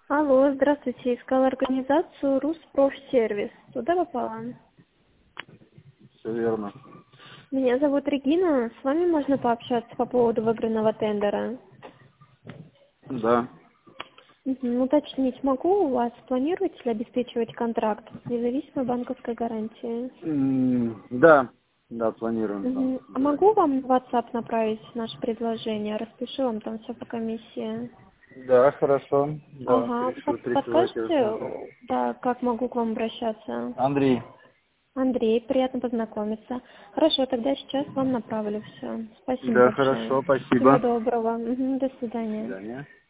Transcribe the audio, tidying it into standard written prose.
Алло, здравствуйте. Искала организацию Руспрофсервис. Туда попала? Все верно. Меня зовут Регина. С вами можно пообщаться по поводу выигранного тендера? Да. Уточнить могу у вас, планируете ли обеспечивать контракт с независимой банковской гарантией? Да. Да, планируем там. А могу вам в WhatsApp направить наше предложение? Распишу вам там все по комиссии. Да, хорошо. Да, Ага, присылайте, рассмотрим. подскажете, да, как могу к вам обращаться? Андрей. Андрей, приятно познакомиться. Хорошо, тогда сейчас вам направлю все. Спасибо Да, большое. хорошо, Всего спасибо. доброго. До До свидания. свидания.